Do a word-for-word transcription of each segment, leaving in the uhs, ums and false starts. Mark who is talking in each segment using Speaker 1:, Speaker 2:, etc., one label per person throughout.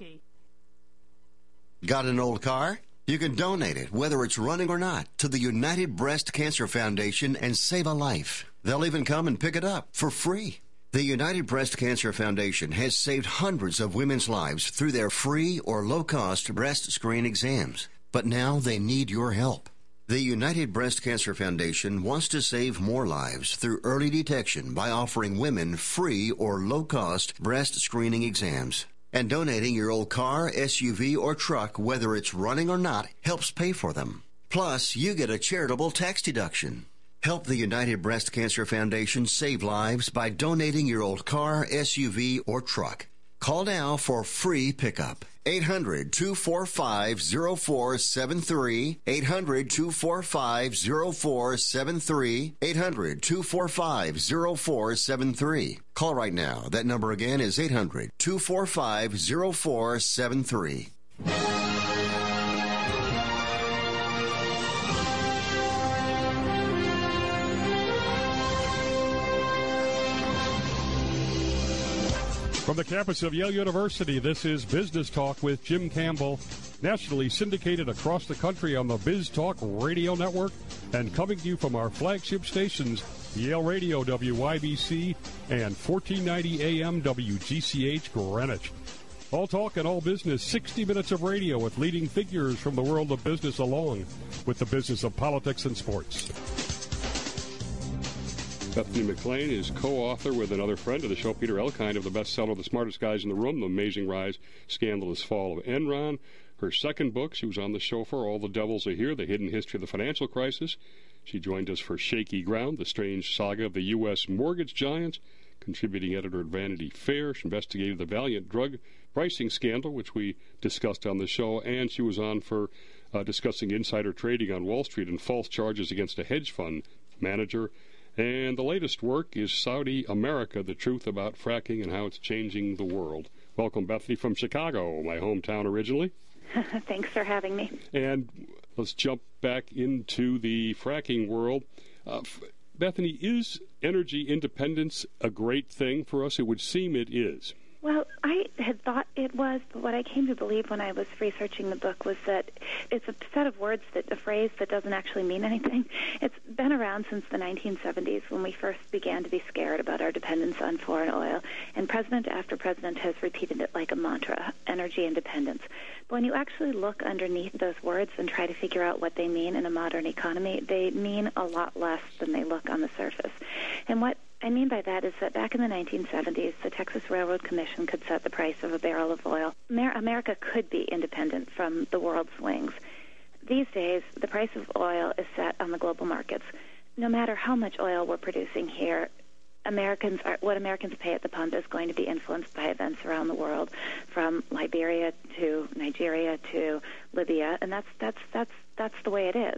Speaker 1: Milwaukee.
Speaker 2: Got an old car? You can donate it, whether it's running or not, to the United Breast Cancer Foundation and save a life. They'll even come and pick it up for free. The United Breast Cancer Foundation has saved hundreds of women's lives through their free or low-cost breast screen exams. But now they need your help. The United Breast Cancer Foundation wants to save more lives through early detection by offering women free or low-cost breast screening exams. And donating your old car, S U V, or truck, whether it's running or not, helps pay for them. Plus, you get a charitable tax deduction. Help the United Breast Cancer Foundation save lives by donating your old car, S U V, or truck. Call now for free pickup. eight hundred, two four five, zero four seven three. eight hundred, two four five, zero four seven three. eight hundred, two four five, zero four seven three. Call right now. That number again is eight hundred, two four five, zero four seven three.
Speaker 3: From the campus of Yale University, this is Business Talk with Jim Campbell, nationally syndicated across the country on the Biz Talk Radio Network and coming to you from our flagship stations, Yale Radio W Y B C and fourteen ninety A M W G C H Greenwich. All talk and all business, sixty minutes of radio with leading figures from the world of business along with the business of politics and sports. Bethany McLean is co-author with another friend of the show, Peter Elkind, of the bestseller The Smartest Guys in the Room, The Amazing Rise, Scandalous Fall of Enron. Her second book, she was on the show for All the Devils Are Here, The Hidden History of the Financial Crisis. She joined us for Shaky Ground, The Strange Saga of the U S Mortgage Giants, contributing editor at Vanity Fair. She investigated the Valiant drug pricing scandal, which we discussed on the show, and she was on for uh, discussing insider trading on Wall Street and false charges against a hedge fund manager. And the latest work is Saudi America, the truth about fracking and how it's changing the world. Welcome, Bethany, from Chicago, my hometown originally.
Speaker 4: Thanks for having me.
Speaker 3: And let's jump back into the fracking world. Uh, Bethany, is energy independence a great thing for us? It would seem it is.
Speaker 4: Well, I had thought it was, but what I came to believe when I was researching the book was that it's a set of words, that a phrase that doesn't actually mean anything. It's been around since the nineteen seventies when we first began to be scared about our dependence on foreign oil, and president after president has repeated it like a mantra, energy independence. But when you actually look underneath those words and try to figure out what they mean in a modern economy, they mean a lot less than they look on the surface. And what I mean by that is that back in the nineteen seventies, the Texas Railroad Commission could set the price of a barrel of oil. Amer- America could be independent from the world swings. These days, the price of oil is set on the global markets. No matter how much oil we're producing here, Americans are, what Americans pay at the pump is going to be influenced by events around the world, from Liberia to Nigeria to Libya, and that's that's that's that's the way it is.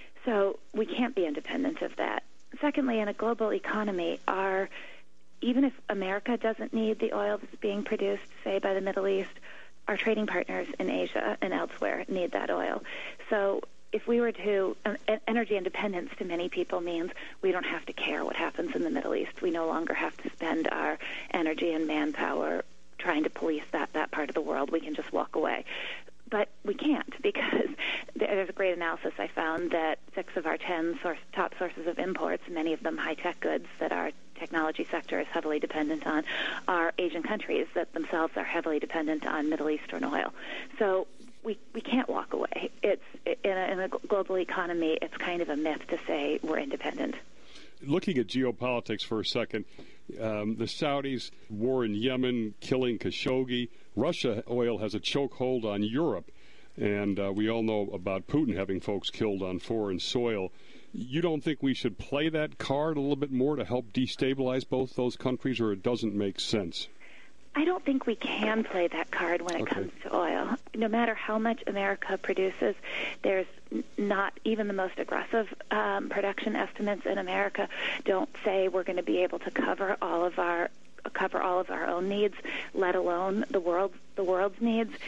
Speaker 4: So we can't be independent of that. Secondly, in a global economy, our, even if America doesn't need the oil that's being produced, say, by the Middle East, our trading partners in Asia and elsewhere need that oil. So if we were to, um, energy independence to many people means we don't have to care what happens in the Middle East. We no longer have to spend our energy and manpower trying to police that, that part of the world. We can just walk away. But we can't, because there's a great analysis I found that six of our ten source, top sources of imports, many of them high-tech goods that our technology sector is heavily dependent on, are Asian countries that themselves are heavily dependent on Middle Eastern oil. So we we can't walk away. It's in a, in a global economy, it's kind of a myth to say we're independent.
Speaker 3: Looking at geopolitics for a second, um, the Saudis, war in Yemen, killing Khashoggi. Russia oil has a chokehold on Europe, and uh, we all know about Putin having folks killed on foreign soil. You don't think we should play that card a little bit more to help destabilize both those countries, or it doesn't make sense?
Speaker 4: I don't think we can play that card when it okay. comes to oil. No matter how much America produces, there's not even the most aggressive um, production estimates in America don't say we're going to be able to cover all of our cover all of our own needs, let alone the world the world's needs.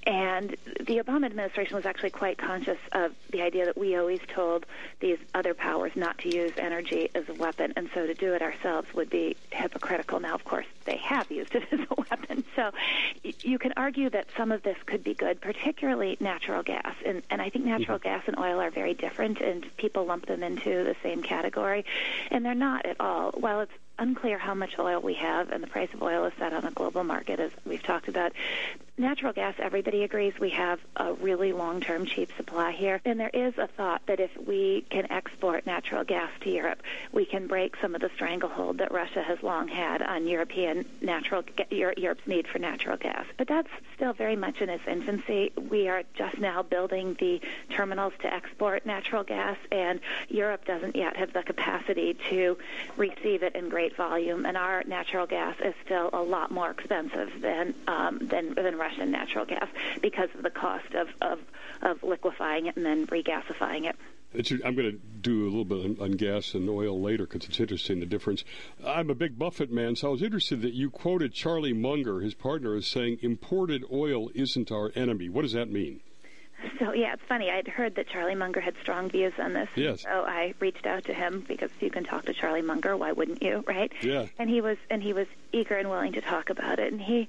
Speaker 4: And the Obama administration was actually quite conscious of the idea that we always told these other powers not to use energy as a weapon, and so to do it ourselves would be hypocritical. Now, of course, they have used it as a weapon. So you can argue that some of this could be good, particularly natural gas. And, and I think natural mm-hmm. gas and oil are very different, and people lump them into the same category. And they're not at all. While it's unclear how much oil we have, and the price of oil is set on a global market, as we've talked about, natural gas, everybody agrees we have a really long-term cheap supply here. And there is a thought that if we can export natural gas to Europe, we can break some of the stranglehold that Russia has long had on European natural Europe's need for natural gas. But that's still very much in its infancy. We are just now building the terminals to export natural gas, and Europe doesn't yet have the capacity to receive it in great volume. And our natural gas is still a lot more expensive than um, than than Russian natural gas because of the cost of, of, of liquefying it and then regasifying it.
Speaker 3: It's, I'm going to do a little bit on, on gas and oil later because it's interesting, the difference. I'm a big Buffett man, so I was interested that you quoted Charlie Munger, his partner, as saying, imported oil isn't our enemy. What does that mean?
Speaker 4: So, yeah, it's funny. I'd heard that Charlie Munger had strong views on this.
Speaker 3: Yes.
Speaker 4: So I reached out to him because if you can talk to Charlie Munger, why wouldn't you, right?
Speaker 3: Yeah.
Speaker 4: And he was and he was eager and willing to talk about it. And he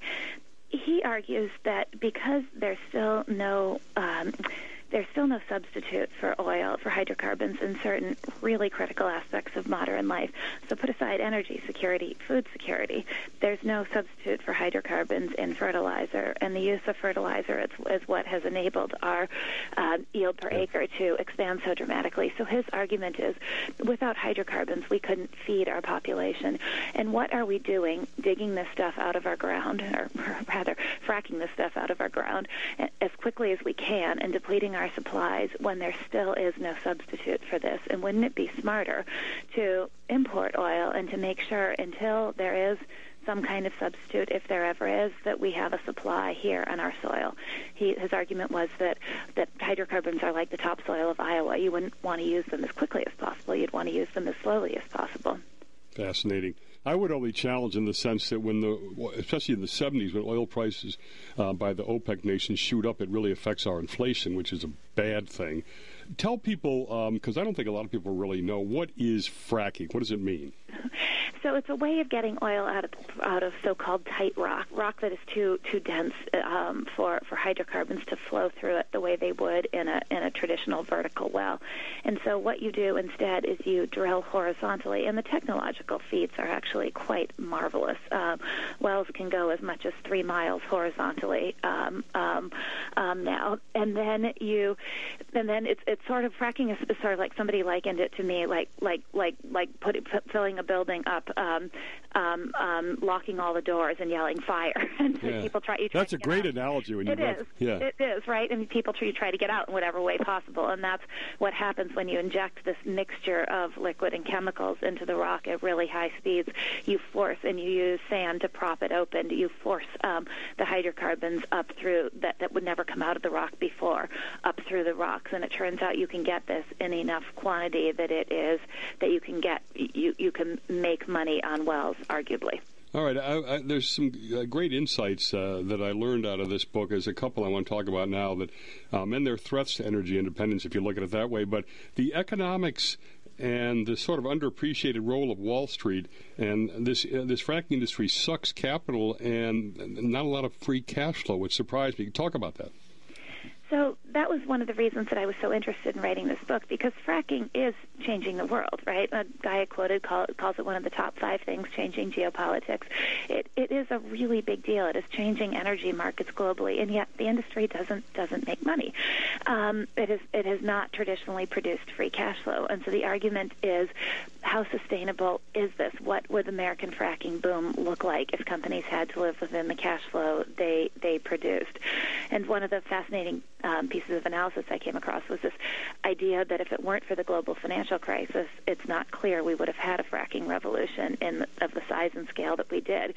Speaker 4: he argues that because there's still no um, there's still no substitute for oil, for hydrocarbons in certain really critical aspects of modern life. So put aside energy security, food security. There's no substitute for hydrocarbons in fertilizer, and the use of fertilizer is, is what has enabled our uh, yield per acre to expand so dramatically. So his argument is, without hydrocarbons, we couldn't feed our population. And what are we doing, digging this stuff out of our ground, or rather, fracking this stuff out of our ground as quickly as we can and depleting our supplies when there still is no substitute for this? And wouldn't it be smarter to import oil and to make sure until there is some kind of substitute, if there ever is, that we have a supply here on our soil? He, his argument was that, that hydrocarbons are like the topsoil of Iowa. You wouldn't want to use them as quickly as possible. You'd want to use them as slowly as possible.
Speaker 3: Fascinating. I would only challenge in the sense that when the, especially in the seventies, when oil prices uh, by the OPEC nations shoot up, it really affects our inflation, which is a bad thing. Tell people, because um, I don't think a lot of people really know, what is fracking? What does it mean?
Speaker 4: So it's a way of getting oil out of out of so-called tight rock, rock that is too too dense um, for for hydrocarbons to flow through it the way they would in a in a traditional vertical well. And so what you do instead is you drill horizontally, and the technological feats are actually quite marvelous. Um, wells can go as much as three miles horizontally um, um, um, now, and then you, and then it's it's sort of fracking is sort of like somebody likened it to me like like like like putting filling a building up, um, um, um, locking all the doors and yelling fire. And so
Speaker 3: yeah.
Speaker 4: people try. You try
Speaker 3: that's
Speaker 4: to
Speaker 3: a great
Speaker 4: out.
Speaker 3: analogy. When
Speaker 4: it
Speaker 3: you
Speaker 4: is.
Speaker 3: Read, yeah.
Speaker 4: It is right, and people try, try to get out in whatever way possible. And that's what happens when you inject this mixture of liquid and chemicals into the rock at really high speeds. You force and you use sand to prop it open. You force um, the hydrocarbons up through that that would never come out of the rock before, up through the rocks. And it turns out you can get this in enough quantity that it is that you can get you you can make money on wells, arguably.
Speaker 3: All right. I, I, there's some uh, great insights uh, that I learned out of this book. There's a couple I want to talk about now, that um, and they're threats to energy independence, if you look at it that way. But the economics and the sort of underappreciated role of Wall Street and this uh, this fracking industry sucks capital and not a lot of free cash flow, which surprised me. Talk about that.
Speaker 4: So that was one of the reasons that I was so interested in writing this book, because fracking is changing the world, right? A guy I quoted call, calls it one of the top five things changing geopolitics. It, it is a really big deal. It is changing energy markets globally, and yet the industry doesn't doesn't make money. Um, it is it has not traditionally produced free cash flow, and so the argument is, how sustainable is this? What would American fracking boom look like if companies had to live within the cash flow they they produced? And one of the fascinating um, pieces of analysis I came across was this idea that if it weren't for the global financial crisis, it's not clear we would have had a fracking revolution in of the size and scale that we did.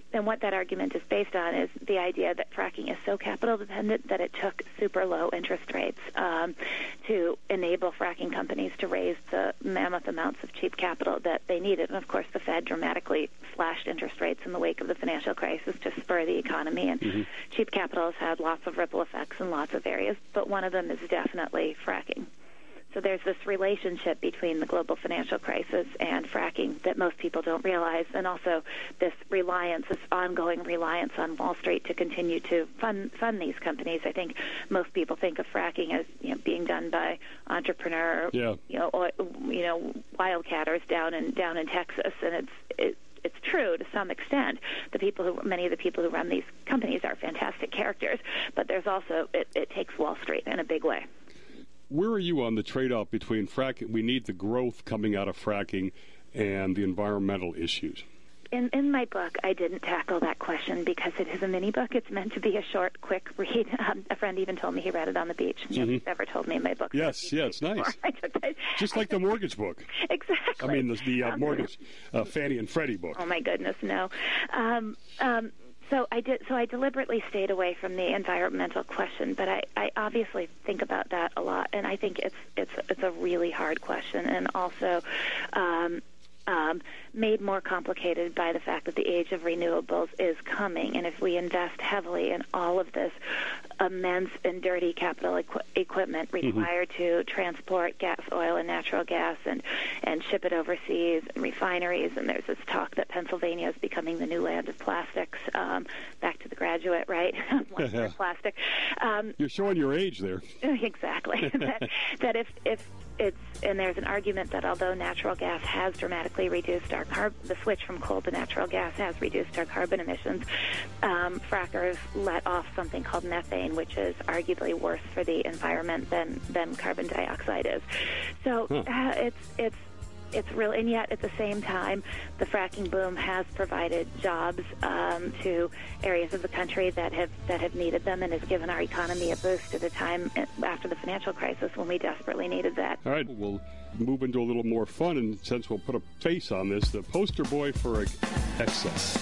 Speaker 4: and what that argument is based on is the idea that fracking is so capital dependent that it took super low interest rates um, to enable fracking companies to raise the mammoth amounts of cheap capital that they needed. And, of course, the Fed dramatically slashed interest rates in the wake of the financial crisis to spur the economy. And mm-hmm. cheap capital has had lots of ripple effects in lots of areas, but one of them is definitely fracking. So there's this relationship between the global financial crisis and fracking that most people don't realize, and also this reliance, this ongoing reliance on Wall Street to continue to fund fund these companies. I think most people think of fracking as, you know, being done by entrepreneur,
Speaker 3: yeah.
Speaker 4: you know, or, you know, wildcatters down in down in Texas, and it's it, it's true to some extent. The people who many of the people who run these companies are fantastic characters, but there's also it, it takes Wall Street in a big way.
Speaker 3: Where are you on the trade-off between fracking? We need the growth coming out of fracking and the environmental issues.
Speaker 4: In, in my book, I didn't tackle that question because it is a mini book. It's meant to be a short, quick read. Um, a friend even told me he read it on the beach.
Speaker 3: Mm-hmm.
Speaker 4: Nobody's ever told me in my book.
Speaker 3: Yes, yeah, it's nice.
Speaker 4: I took that,
Speaker 3: Just
Speaker 4: I
Speaker 3: like
Speaker 4: took,
Speaker 3: the mortgage book.
Speaker 4: Exactly.
Speaker 3: I mean, the, the uh,
Speaker 4: um,
Speaker 3: mortgage uh, Fannie and Freddie book.
Speaker 4: Oh my goodness, no. Um, um, So I did. So I deliberately stayed away from the environmental question, but I, I obviously think about that a lot, and I think it's it's it's a really hard question, and also um, um, made more complicated by the fact that the age of renewables is coming, and if we invest heavily in all of this immense and dirty capital equi- equipment required mm-hmm. to transport gas, oil, and natural gas, and and ship it overseas, and refineries, and there's this talk that Pennsylvania is becoming the new land of plastics. Um, back to The Graduate, right? Plastic. Um,
Speaker 3: You're showing your age there.
Speaker 4: Exactly. that, that if if it's and there's an argument that although natural gas has dramatically reduced our carb, the switch from coal to natural gas has reduced our carbon emissions, um, frackers let off something called methane, which is arguably worse for the environment than than carbon dioxide is. So huh. uh, it's it's. It's real, and yet at the same time, the fracking boom has provided jobs um, to areas of the country that have that have needed them, and has given our economy a boost at a time after the financial crisis when we desperately needed that.
Speaker 3: All right, we'll move into a little more fun, and since we'll put a face on this, the poster boy for excess.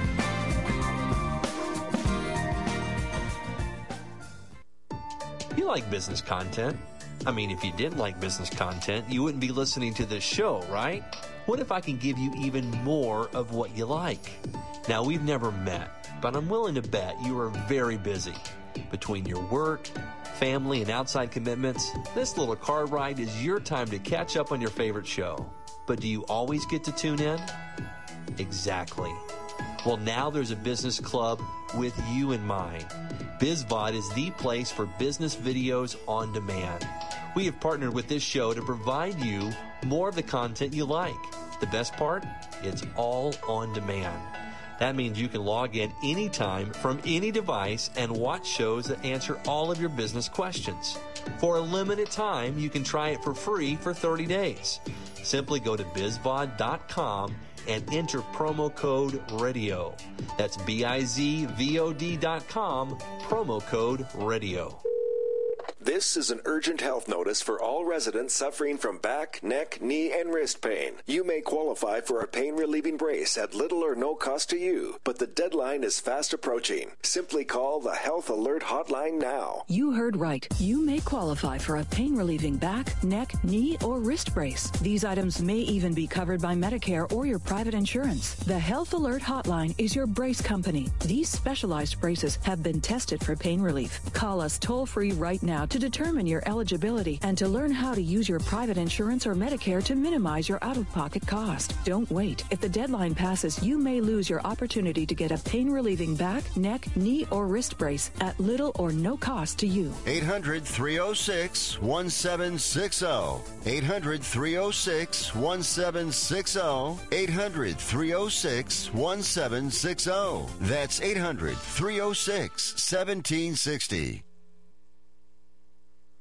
Speaker 1: You like business content? I mean, if you didn't like business content, you wouldn't be listening to this show, right? What if I can give you even more of what you like? Now, we've never met, but I'm willing to bet you are very busy. Between your work, family, and outside commitments, this little car ride is your time to catch up on your favorite show. But do you always get to tune in? Exactly. Well, now there's a business club with you in mind. BizVod is the place for business videos on demand. We have partnered with this show to provide you more of the content you like. The best part? It's all on demand. That means you can log in anytime from any device and watch shows that answer all of your business questions. For a limited time, you can try it for free for thirty days. Simply go to bizvod dot com and enter promo code RADIO. That's B I Z V O D dot com, promo code RADIO.
Speaker 5: This is an urgent health notice for all residents suffering from back, neck, knee, and wrist pain. You may qualify for a pain-relieving brace at little or no cost to you, but the deadline is fast approaching. Simply call the Health Alert Hotline now.
Speaker 6: You heard right. You may qualify for a pain-relieving back, neck, knee, or wrist brace. These items may even be covered by Medicare or your private insurance. The Health Alert Hotline is your brace company. These specialized braces have been tested for pain relief. Call us toll-free right now to determine your eligibility and to learn how to use your private insurance or Medicare to minimize your out-of-pocket cost. Don't wait. If the deadline passes, you may lose your opportunity to get a pain-relieving back, neck, knee, or wrist brace at little or no cost to you.
Speaker 2: eight hundred, three oh six, one seven six oh. eight hundred, three oh six, one seven six oh. eight hundred, three oh six, one seven six oh. That's eight hundred, three oh six, one seven six oh.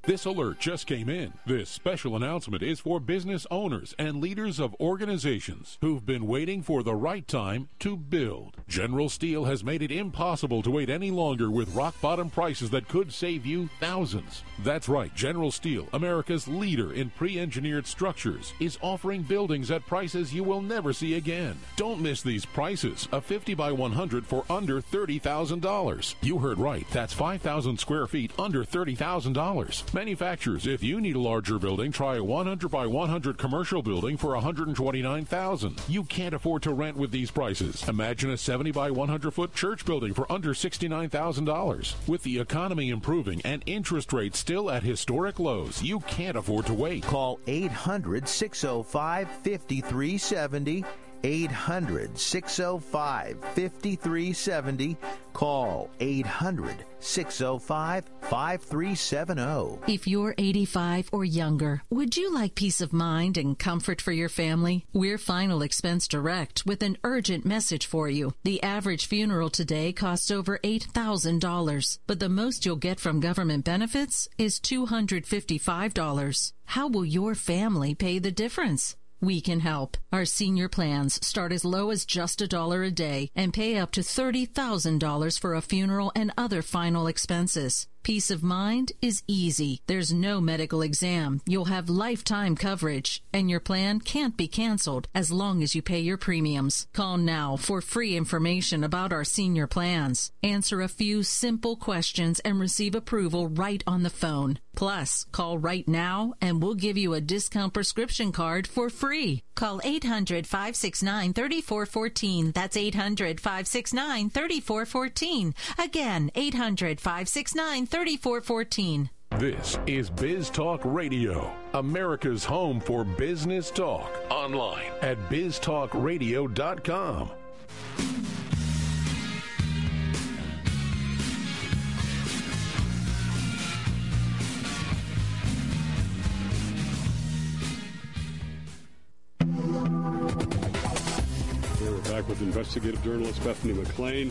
Speaker 7: This alert just came in. This special announcement is for business owners and leaders of organizations who've been waiting for the right time to build. General Steel has made it impossible to wait any longer with rock-bottom prices that could save you thousands. That's right, General Steel, America's leader in pre-engineered structures, is offering buildings at prices you will never see again. Don't miss these prices. A fifty by one hundred for under thirty thousand dollars. You heard right. That's five thousand square feet under thirty thousand dollars. Manufacturers, if you need a larger building, try a one hundred by one hundred commercial building for one hundred twenty-nine thousand dollars. You can't afford to rent with these prices. Imagine a seventy by one hundred foot church building for under sixty-nine thousand dollars. With the economy improving and interest rates still at historic lows, you can't afford to wait.
Speaker 8: Call eight hundred, six oh five, five three seven oh. eight hundred, six oh five, five three seven oh. Call eight hundred, six oh five, five three seven oh.
Speaker 9: If you're eighty-five or younger, would you like peace of mind and comfort for your family? We're Final Expense Direct with an urgent message for you. The average funeral today costs over eight thousand dollars, but the most you'll get from government benefits is two hundred fifty-five dollars. How will your family pay the difference? We can help. Our senior plans start as low as just a dollar a day and pay up to thirty thousand dollars for a funeral and other final expenses. Peace of mind is easy. There's no medical exam. You'll have lifetime coverage, and your plan can't be canceled as long as you pay your premiums. Call now for free information about our senior plans. Answer a few simple questions and receive approval right on the phone. Plus, call right now and we'll give you a discount prescription card for free. Call eight hundred, five six nine, three four one four. That's eight hundred, five six nine, three four one four. Again, eight hundred, five six nine, three four one four.
Speaker 7: This is Biz Talk Radio, America's home for business talk. Online at biz talk radio dot com.
Speaker 3: We're back with investigative journalist Bethany McLean.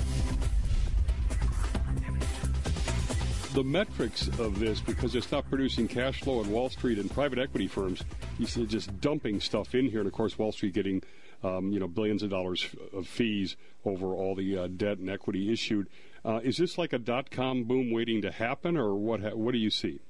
Speaker 3: The metrics of this, because it's not producing cash flow on Wall Street and private equity firms, you see just dumping stuff in here, and of course Wall Street getting um, you know billions of dollars of fees over all the uh, debt and equity issued. Uh, is this like a dot-com boom waiting to happen, or what? Ha- what do you see?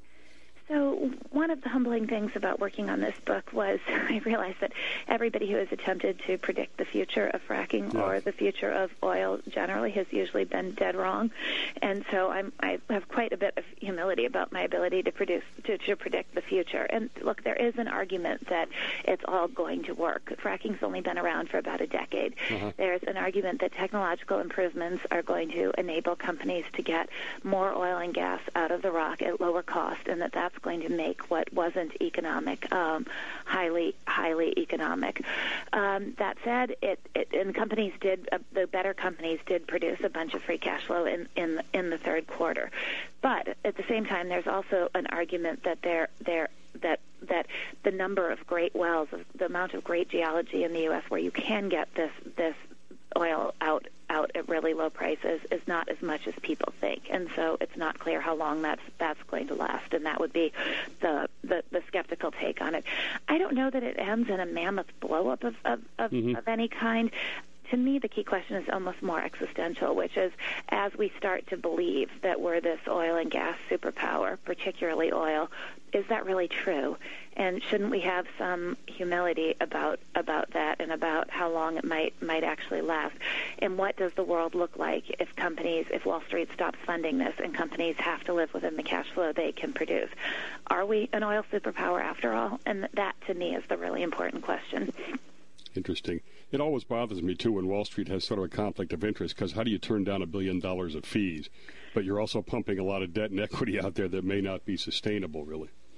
Speaker 4: So one of the humbling things about working on this book was I realized that everybody who has attempted to predict the future of fracking yeah. or the future of oil generally has usually been dead wrong. And so I'm, I have quite a bit of humility about my ability to produce to, to predict the future. And look, there is an argument that it's all going to work. Fracking's only been around for about a decade. Uh-huh. There's an argument that technological improvements are going to enable companies to get more oil and gas out of the rock at lower cost, and that that's going to make what wasn't economic um, highly, highly economic. Um, that said, it, it and companies did uh, the better companies did produce a bunch of free cash flow in in in the third quarter. But at the same time, there's also an argument that there there that that the number of great wells, the amount of great geology in the U S where you can get this this oil out out at really low prices is not as much as people think, and so it's not clear how long that's that's going to last, and that would be the the, the skeptical take on it. I don't know that it ends in a mammoth blow-up of of, of, mm-hmm. of any kind. To me, the key question is almost more existential, which is as we start to believe that we're this oil and gas superpower, particularly oil, is that really true? And shouldn't we have some humility about about that and about how long it might might actually last? And what does the world look like if companies, if Wall Street stops funding this and companies have to live within the cash flow they can produce? Are we an oil superpower after all? And that, to me, is the really important question.
Speaker 3: Interesting. It always bothers me, too, when Wall Street has sort of a conflict of interest, because how do you turn down a billion dollars of fees? But you're also pumping a lot of debt and equity out there that may not be sustainable, really.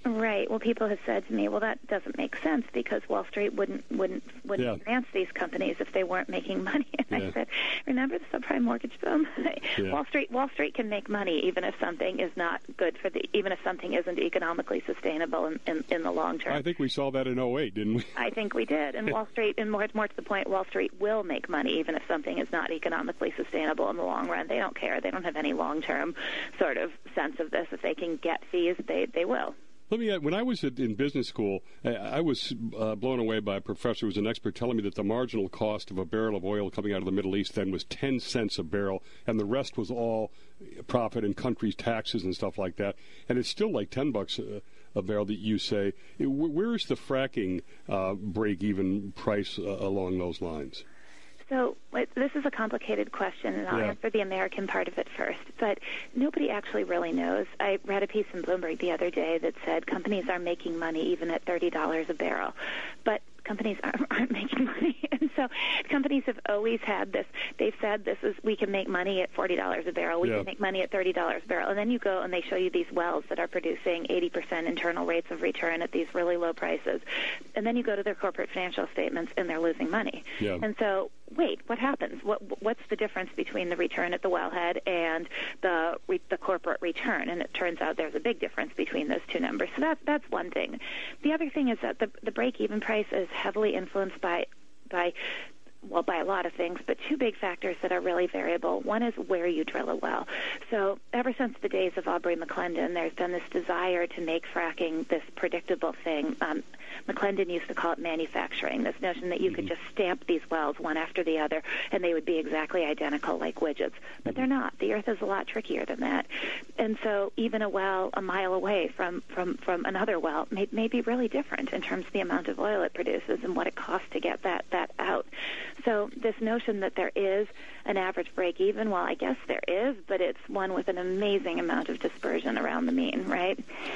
Speaker 4: Right. Well, people have said to me, well, that doesn't make sense because Wall Street wouldn't wouldn't wouldn't
Speaker 3: yeah.
Speaker 4: finance these companies if they weren't making money. And
Speaker 3: yeah.
Speaker 4: I said, remember the subprime mortgage boom?
Speaker 3: yeah.
Speaker 4: Wall Street Wall Street can make money even if something is not good for the even if something isn't economically sustainable in, in, in the long term.
Speaker 3: I think we saw that in oh eight, didn't we?
Speaker 4: I think we did. And Wall Street, and more more to the point, Wall Street will make money even if something is not economically sustainable in the long run. They don't care. They don't have any long term sort of sense of this. If they can get fees, they they will.
Speaker 3: Let me. When I was in business school, I was uh, blown away by a professor who was an expert telling me that the marginal cost of a barrel of oil coming out of the Middle East then was ten cents a barrel, and the rest was all profit and country's taxes and stuff like that. And it's still like ten bucks a, a barrel that you say. Where is the fracking uh, break-even price uh, along those lines?
Speaker 4: So this is a complicated question, and I'll
Speaker 3: yeah.
Speaker 4: answer the American part of it first. But nobody actually really knows. I read a piece in Bloomberg the other day that said companies are making money even at thirty dollars a barrel. But companies aren't, aren't making money. And so companies have always had this. They've said this is we can make money at forty dollars a barrel. We
Speaker 3: yeah.
Speaker 4: can make money at thirty dollars a barrel. And then you go and they show you these wells that are producing eighty percent internal rates of return at these really low prices. And then you go to their corporate financial statements and they're losing money.
Speaker 3: Yeah.
Speaker 4: And so wait, what happens? What, what's the difference between the return at the wellhead and the the corporate return? And it turns out there's a big difference between those two numbers. So that, that's one thing. The other thing is that the, the break-even price is heavily influenced by by well, by a lot of things, but two big factors that are really variable. One is where you drill a well. So ever since the days of Aubrey McClendon, there's been this desire to make fracking this predictable thing. Um, McClendon used to call it manufacturing, this notion that you mm-hmm. could just stamp these wells one after the other, and they would be exactly identical like widgets. But they're not. The Earth is a lot trickier than that. And so even a well a mile away from, from, from another well may, may be really different in terms of the amount of oil it produces and what it costs to get that, that out. So this notion that there is an average break-even, well, I guess there is, but it's one with an amazing amount of dispersion around the mean, right?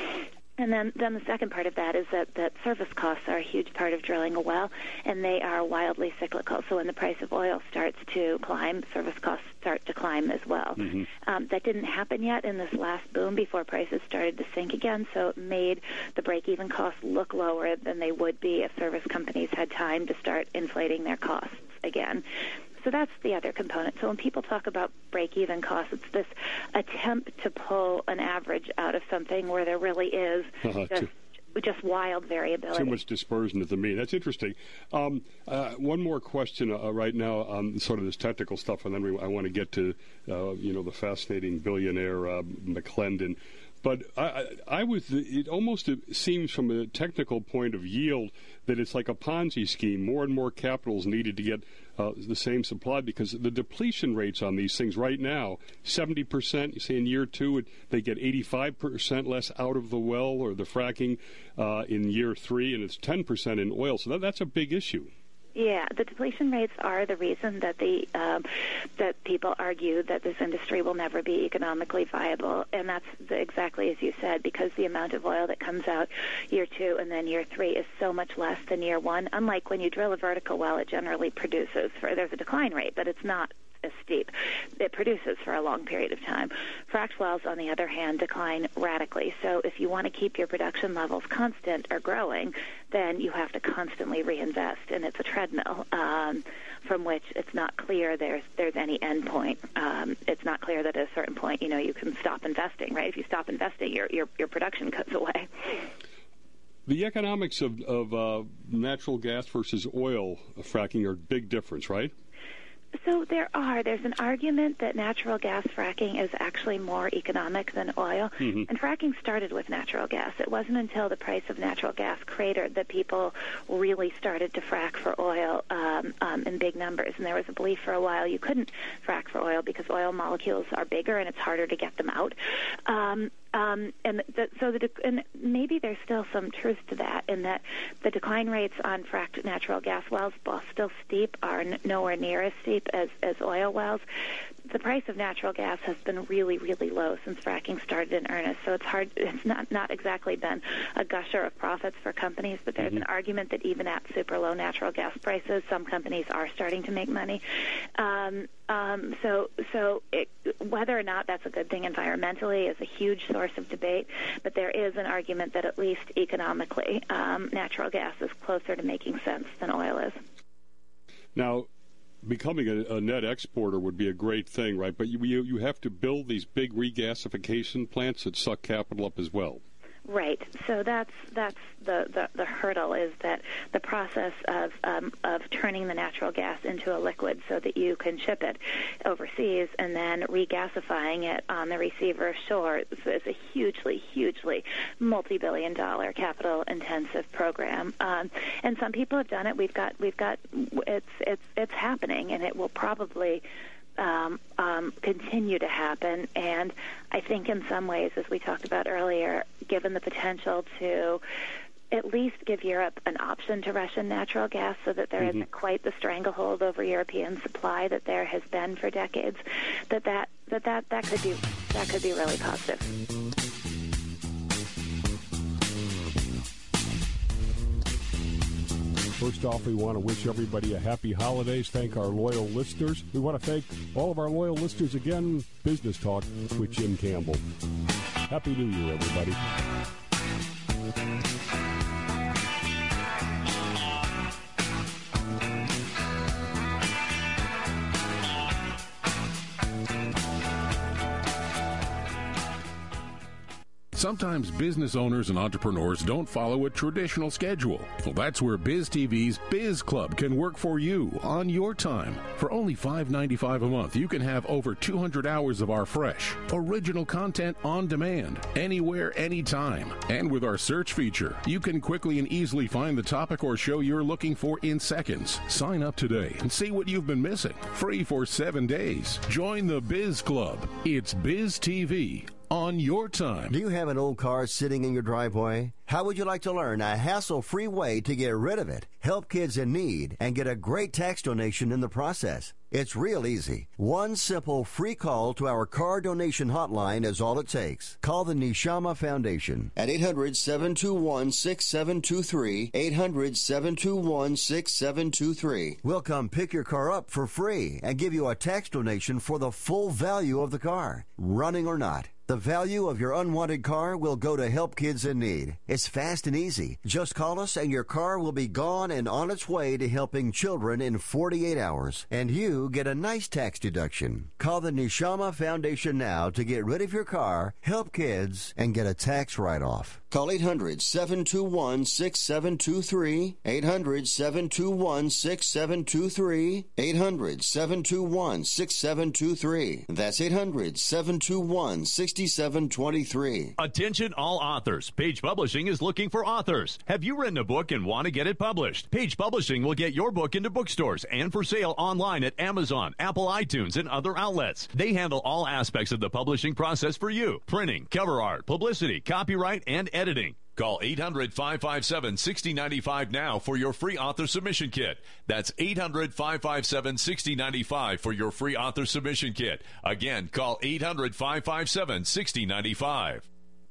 Speaker 4: And then, then the second part of that is that, that service costs are a huge part of drilling a well, and they are wildly cyclical. So when the price of oil starts to climb, service costs start to climb as well. Mm-hmm. Um, that didn't happen yet in this last boom before prices started to sink again, so it made the break-even costs look lower than they would be if service companies had time to start inflating their costs again. So that's the other component. So when people talk about break-even costs, it's this attempt to pull an average out of something where there really is
Speaker 3: uh-huh.
Speaker 4: just, just wild variability.
Speaker 3: Too much dispersion at the mean. That's interesting. Um, uh, one more question uh, right now on sort of this technical stuff, and then we, I want to get to uh, you know the fascinating billionaire uh, McClendon. But I, I, I was. It almost seems, from a technical point of yield, that it's like a Ponzi scheme. More and more capital is needed to get uh, the same supply, because the depletion rates on these things right now, seventy percent. You say in year two, it, they get eighty-five percent less out of the well or the fracking uh, in year three, and it's ten percent in oil. So that, that's a big issue.
Speaker 4: Yeah, the depletion rates are the reason that the um, that people argue that this industry will never be economically viable, and that's the, exactly as you said, because the amount of oil that comes out year two and then year three is so much less than year one. Unlike when you drill a vertical well, it generally produces. For, there's a decline rate, but it's not as steep. It produces for a long period of time. Fracked wells, on the other hand, decline radically. So if you want to keep your production levels constant or growing, then you have to constantly reinvest, and it's a treadmill um, from which it's not clear there's there's any end point. Um, it's not clear that at a certain point, you know, you can stop investing, right? If you stop investing, your your, your production cuts away.
Speaker 3: The economics of, of uh, natural gas versus oil fracking are a big difference, right?
Speaker 4: So there are. There's an argument that natural gas fracking is actually more economic than oil. Mm-hmm. And fracking started with natural gas. It wasn't until the price of natural gas cratered that people really started to frack for oil um, um, in big numbers. And there was a belief for a while you couldn't frack for oil because oil molecules are bigger and it's harder to get them out. Um, Um, and the, so the de- and maybe there's still some truth to that, in that the decline rates on fracked natural gas wells, while still steep, are n- nowhere near as steep as, as oil wells. The price of natural gas has been really, really low since fracking started in earnest. So it's hard. It's not, not exactly been a gusher of profits for companies, but there's mm-hmm. an argument that even at super low natural gas prices, some companies are starting to make money. Um, Um, so so it, whether or not that's a good thing environmentally is a huge source of debate, but there is an argument that at least economically, um, natural gas is closer to making sense than oil is.
Speaker 3: Now, becoming a, a net exporter would be a great thing, right? But you, you you have to build these big regasification plants that suck capital up as well.
Speaker 4: Right. So that's that's the, the, the hurdle is that the process of um, of turning the natural gas into a liquid so that you can ship it overseas and then regasifying it on the receiver shore is, is a hugely, hugely multi-billion dollar capital intensive program. Um, and some people have done it. We've got we've got it's it's it's happening, and it will probably Um, um, continue to happen. And I think in some ways, as we talked about earlier, given the potential to at least give Europe an option to Russian natural gas so that there mm-hmm. isn't quite the stranglehold over European supply that there has been for decades, that that, that, that, that could be that could be really positive.
Speaker 10: First off, we want to wish everybody a happy holidays, thank our loyal listeners. We want to thank all of our loyal listeners again, Business Talk with Jim Campbell. Happy New Year, everybody.
Speaker 7: Sometimes business owners and entrepreneurs don't follow a traditional schedule. Well, that's where BizTV's Biz Club can work for you on your time. For only five dollars and ninety-five cents a month, you can have over two hundred hours of our fresh, original content on demand, anywhere, anytime. And with our search feature, you can quickly and easily find the topic or show you're looking for in seconds. Sign up today and see what you've been missing. Free for seven days. Join the Biz Club. It's BizTV. On your time.
Speaker 2: Do you have an old car sitting in your driveway? How would you like to learn a hassle-free way to get rid of it, help kids in need, and get a great tax donation in the process? It's real easy. One simple free call to our car donation hotline is all it takes. Call the Neshama Foundation at eight hundred, seven two one, six seven two three, eight hundred, seven two one, six seven two three. We'll come pick your car up for free and give you a tax donation for the full value of the car, running or not. The value of your unwanted car will go to help kids in need. It's fast and easy. Just call us and your car will be gone and on its way to helping children in forty-eight hours. And you get a nice tax deduction. Call the Neshama Foundation now to get rid of your car, help kids, and get a tax write-off. Call eight hundred, seven two one, six seven two three, eight hundred, seven two one, six seven two three, eight hundred, seven two one, six seven two three. That's eight hundred, seven two one, six seven two three.
Speaker 11: Attention all authors. Page Publishing is looking for authors. Have you written a book and want to get it published? Page Publishing will get your book into bookstores and for sale online at Amazon, Apple iTunes, and other outlets. They handle all aspects of the publishing process for you. Printing, cover art, publicity, copyright, and editing. Call eight hundred, five five seven, six zero nine five now for your free author submission kit. That's eight hundred, five five seven, six zero nine five for your free author submission kit. Again, call eight hundred, five five seven, six zero nine five.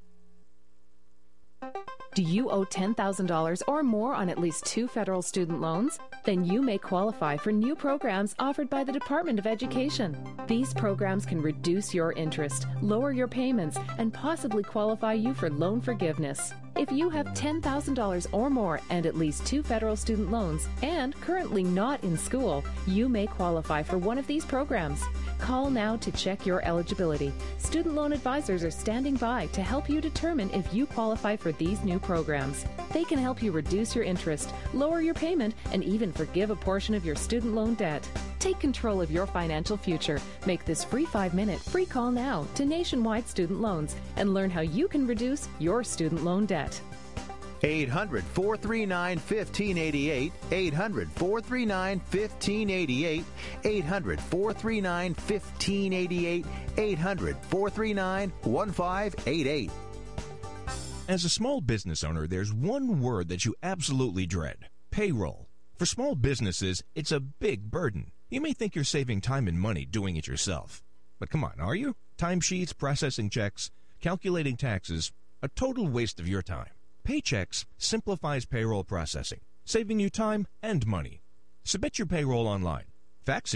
Speaker 12: Do you owe ten thousand dollars or more on at least two federal student loans? Then you may qualify for new programs offered by the Department of Education. These programs can reduce your interest, lower your payments, and possibly qualify you for loan forgiveness. If you have ten thousand dollars or more and at least two federal student loans and currently not in school, you may qualify for one of these programs. Call now to check your eligibility. Student loan advisors are standing by to help you determine if you qualify for these new programs. They can help you reduce your interest, lower your payment, and even forgive a portion of your student loan debt. Take control of your financial future. Make this free five-minute free call now to Nationwide Student Loans and learn how you can reduce your student loan debt.
Speaker 8: eight hundred, four three nine, one five eight eight, eight hundred, four three nine, one five eight eight, eight hundred, four three nine, one five eight eight, eight hundred, four three nine, one five eight eight.
Speaker 13: As a small business owner, there's one word that you absolutely dread: payroll. For small businesses, it's a big burden. You may think you're saving time and money doing it yourself. But come on, are you? Timesheets, processing checks, calculating taxes, a total waste of your time. Paychex simplifies payroll processing, saving you time and money. Submit your payroll online, fax it in,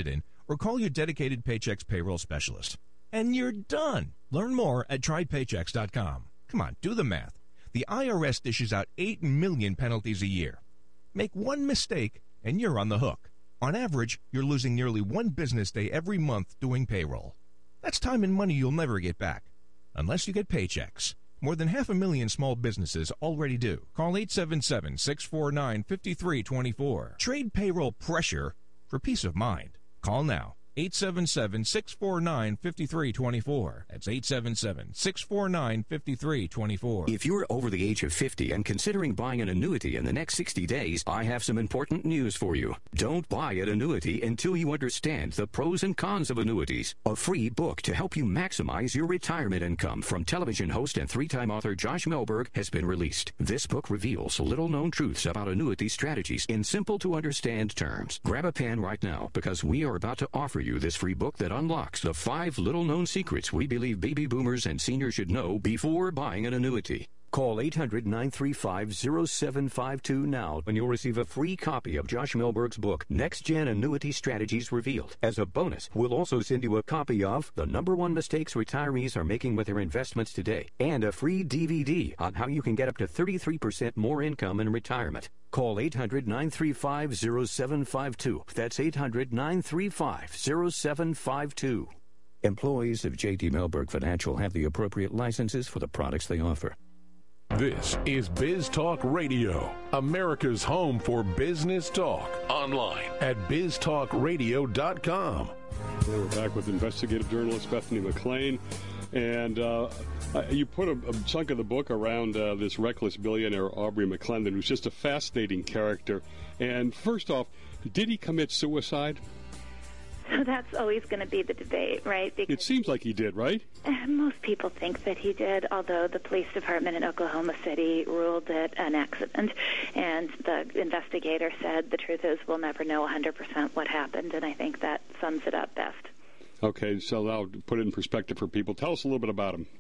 Speaker 13: or call your dedicated Paychex payroll specialist. And you're done. Learn more at try paychex dot com. Come on, do the math. The I R S dishes out eight million penalties a year. Make one mistake, and you're on the hook. On average, you're losing nearly one business day every month doing payroll. That's time and money you'll never get back, unless you get Paychex. More than half a million small businesses already do. Call eight seven seven, six four nine, five three two four. Trade payroll pressure for peace of mind. Call now. eight seven seven, six four nine, five three two four. That's eight seven seven, six four nine, five three two four.
Speaker 14: If you're over the age of fifty and considering buying an annuity in the next sixty days, I have some important news for you. Don't buy an annuity until you understand the pros and cons of annuities. A free book to help you maximize your retirement income from television host and three-time author Josh Melberg has been released. This book reveals little-known truths about annuity strategies in simple-to-understand terms. Grab a pen right now, because we are about to offer you this free book that unlocks the five little-known secrets we believe baby boomers and seniors should know before buying an annuity. Call eight hundred, nine three five, zero seven five two now, and you'll receive a free copy of Josh Melberg's book, Next Gen Annuity Strategies Revealed. As a bonus, we'll also send you a copy of The Number One Mistakes Retirees Are Making with Their Investments Today, and a free D V D on how you can get up to thirty-three percent more income in retirement. Call eight hundred, nine three five, zero seven five two. That's eight hundred, nine three five, zero seven five two. Employees of J D. Melberg Financial have the appropriate licenses for the products they offer.
Speaker 7: This is Biz Talk Radio, America's home for business talk. Online at biz talk radio dot com.
Speaker 3: We're back with investigative journalist Bethany McLean. And uh, you put a, a chunk of the book around uh, this reckless billionaire, Aubrey McClendon, who's just a fascinating character. And first off, did he commit suicide?
Speaker 4: So that's always going to be the debate, right? Because
Speaker 3: it seems like he did, right?
Speaker 4: Most people think that he did, although the police department in Oklahoma City ruled it an accident. And the investigator said the truth is we'll never know one hundred percent what happened, and I think that sums it up best.
Speaker 3: Okay, so now put it in perspective for people. Tell us a little bit about him.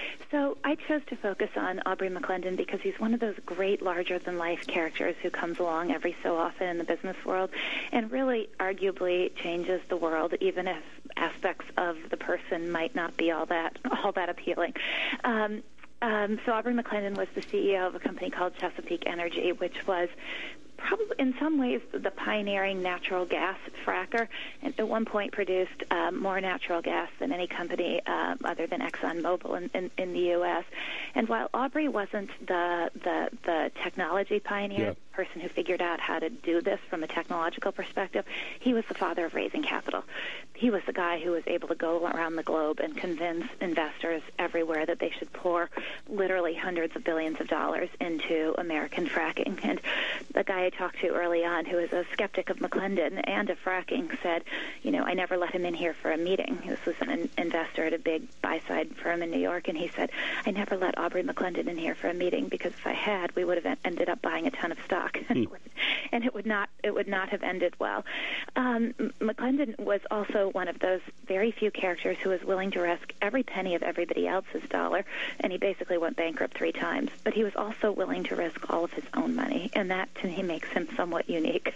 Speaker 4: So I chose to focus on Aubrey McClendon because he's one of those great larger-than-life characters who comes along every so often in the business world and really arguably changes the world, even if aspects of the person might not be all that all that appealing. Um, um, so Aubrey McClendon was the C E O of a company called Chesapeake Energy, which was probably in some ways the pioneering natural gas fracker, and at one point produced um, more natural gas than any company uh, other than ExxonMobil in, in, in the U S. And while Aubrey wasn't the the, the technology pioneer, yeah. person who figured out how to do this from a technological perspective, he was the father of raising capital. He was the guy who was able to go around the globe and convince investors everywhere that they should pour literally hundreds of billions of dollars into American fracking. And the guy I talked to early on, who was a skeptic of McClendon and of fracking, said, you know, I never let him in here for a meeting. This was an in- investor at a big buy-side firm in New York, and he said, I never let Aubrey McClendon in here for a meeting because if I had, we would have ended up buying a ton of stock, hmm. and it would not it would not have ended well. Um, McClendon was also one of those very few characters who was willing to risk every penny of everybody else's dollar, and he basically went bankrupt three times. But he was also willing to risk all of his own money, and that to me makes him somewhat unique.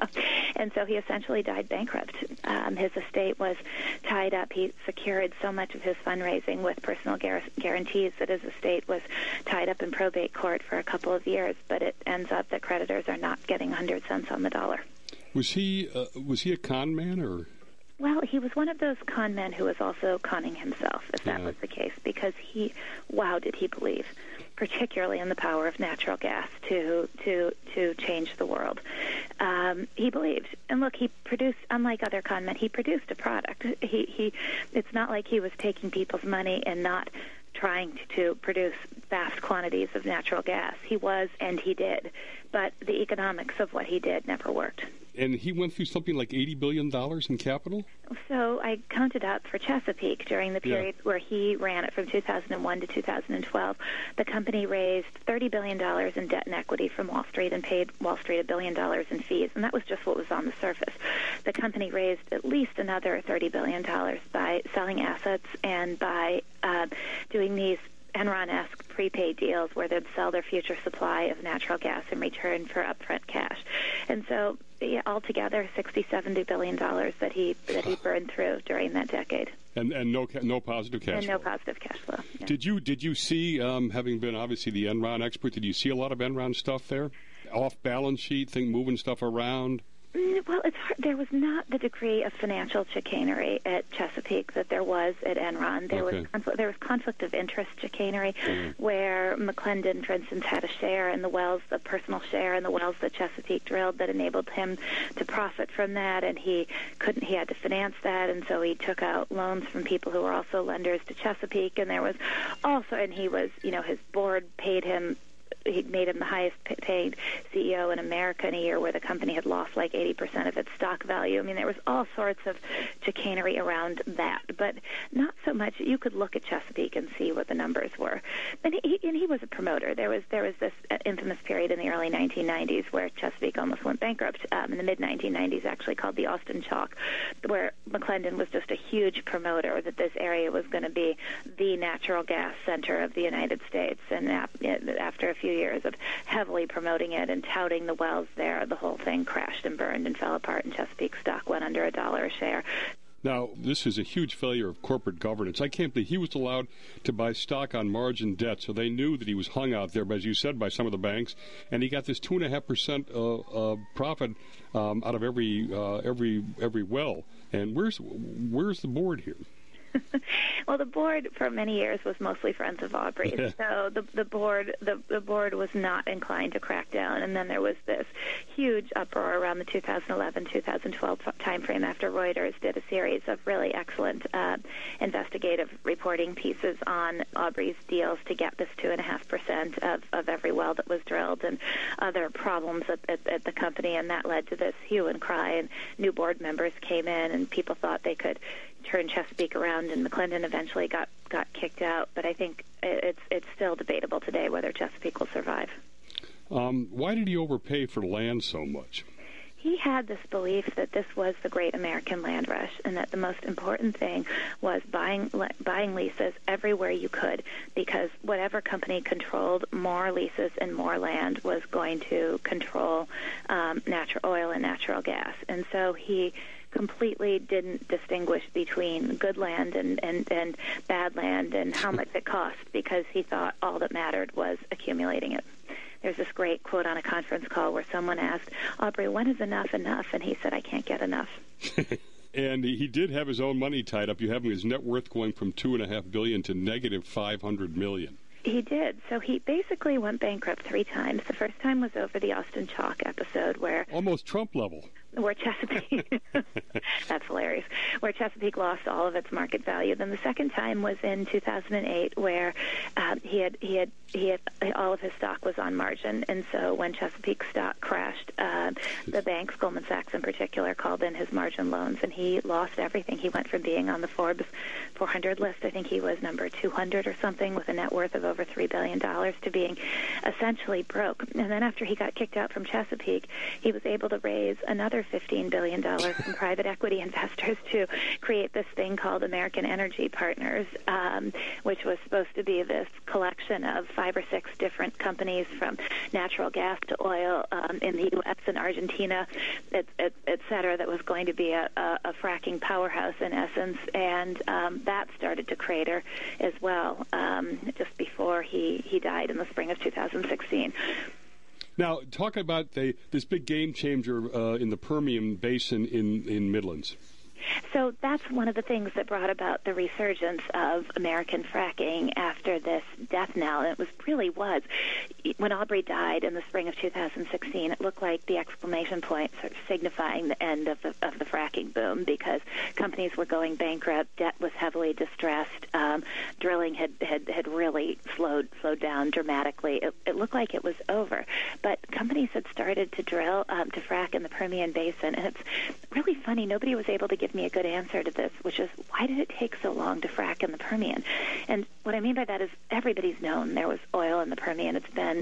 Speaker 4: And so he essentially died bankrupt. Um, his estate was tied up. He secured so much of his fundraising with personal gar- guarantees that his estate was tied up in probate court for a couple of years, but it ends up that creditors are not getting one hundred cents on the dollar.
Speaker 3: Was he uh, was he a con man, or?
Speaker 4: Well, he was one of those con men who was also conning himself, if that yeah. was the case, because he, wow, did he believe, particularly in the power of natural gas to to to change the world. Um, he believed, and look, he produced, unlike other con men, he produced a product. He he, it's not like he was taking people's money and not trying to, to produce vast quantities of natural gas. He was, and he did, but the economics of what he did never worked.
Speaker 3: And he went through something like eighty billion dollars in capital?
Speaker 4: So I counted up for Chesapeake during the period yeah. where he ran it from two thousand one to two thousand twelve. The company raised thirty billion dollars in debt and equity from Wall Street and paid Wall Street a billion dollars in fees, and that was just what was on the surface. The company raised at least another thirty billion dollars by selling assets and by uh, doing these Enron-esque prepaid deals where they'd sell their future supply of natural gas in return for upfront cash. And so yeah, altogether sixty, seventy billion dollars that he that he burned through during that decade.
Speaker 3: And and no no positive cash
Speaker 4: and
Speaker 3: flow.
Speaker 4: no positive cash flow. Yeah.
Speaker 3: Did you did you see, um, having been obviously the Enron expert, did you see a lot of Enron stuff there? Off balance sheet thing, moving stuff around?
Speaker 4: Well, it's hard. There was not the degree of financial chicanery at Chesapeake that there was at Enron. There
Speaker 3: Okay.
Speaker 4: was confl- there was conflict of interest chicanery,
Speaker 3: Mhm.
Speaker 4: where McClendon, for instance, had a share in the wells, a personal share in the wells that Chesapeake drilled that enabled him to profit from that, and he couldn't. He had to finance that, and so he took out loans from people who were also lenders to Chesapeake, and there was also, and he was, you know, his board paid him. He made him the highest paid C E O in America in a year where the company had lost like eighty percent of its stock value. I mean, there was all sorts of chicanery around that, but not so much. You could look at Chesapeake and see what the numbers were. And he, and he was a promoter. There was there was this infamous period in the early nineteen nineties where Chesapeake almost went bankrupt, um, in the mid nineteen nineties, actually called the Austin Chalk, where McClendon was just a huge promoter that this area was going to be the natural gas center of the United States. And after a few years of heavily promoting it and touting the wells there, the whole thing crashed and burned and fell apart, and Chesapeake stock went under a dollar a share.
Speaker 3: Now, this is a huge failure of corporate governance. I can't believe he was allowed to buy stock on margin debt, so they knew that he was hung out there, as you said, by some of the banks, and he got this two and a half percent profit um, out of every uh, every every well. And where's where's the board here?
Speaker 4: Well, the board for many years was mostly friends of Aubrey's, so the the board the the board was not inclined to crack down. And then there was this huge uproar around the two thousand eleven two thousand twelve timeframe after Reuters did a series of really excellent uh, investigative reporting pieces on Aubrey's deals to get this two and a half percent of of every well that was drilled, and other problems at, at, at the company, and that led to this hue and cry. And new board members came in, and people thought they could turn Chesapeake around, and McClendon eventually got, got kicked out. But I think it's it's still debatable today whether Chesapeake will survive.
Speaker 3: Um, why did he overpay for land so much?
Speaker 4: He had this belief that this was the great American land rush, and that the most important thing was buying buying leases everywhere you could, because whatever company controlled more leases and more land was going to control um, natural oil and natural gas. And so he completely didn't distinguish between good land and, and, and bad land and how much it cost, because he thought all that mattered was accumulating it. There's this great quote on a conference call where someone asked, Aubrey, when is enough enough? And he said, I can't get enough.
Speaker 3: And he did have his own money tied up. You have his net worth going from two and a half billion to negative five hundred million.
Speaker 4: He did. So he basically went bankrupt three times. The first time was over the Austin Chalk episode, where
Speaker 3: almost Trump level.
Speaker 4: Where Chesapeake, that's hilarious, where Chesapeake lost all of its market value. Then the second time was in two thousand eight, where uh, he had he had he had all of his stock was on margin, and so when Chesapeake stock crashed, uh, the banks, Goldman Sachs in particular, called in his margin loans, and he lost everything. He went from being on the Forbes four hundred list, I think he was number two hundred or something, with a net worth of over three billion dollars, to being essentially broke. And then after he got kicked out from Chesapeake, he was able to raise another fifteen billion dollars from private equity investors to create this thing called American Energy Partners, um, which was supposed to be this collection of five or six different companies, from natural gas to oil, um, in the U S and Argentina, et, et, et cetera, that was going to be a, a, a fracking powerhouse in essence. And um, that started to crater as well, um, just before he, he died in the spring of two thousand sixteen.
Speaker 3: Now, talk about the, this big game changer uh, in the Permian Basin in, in Midlands.
Speaker 4: So that's one of the things that brought about the resurgence of American fracking after this death knell. And it was really was. When Aubrey died in the spring of two thousand sixteen, it looked like the exclamation point, sort of signifying the end of the, of the fracking boom, because companies were going bankrupt, debt was heavily distressed, um, drilling had, had, had really slowed slowed down dramatically. It, it looked like it was over. But companies had started to drill, um, to frack in the Permian Basin, and it's really funny. Nobody was able to give me a good answer to this, which is, why did it take so long to frack in the Permian? And what I mean by that is, everybody's known there was oil in the Permian. It's been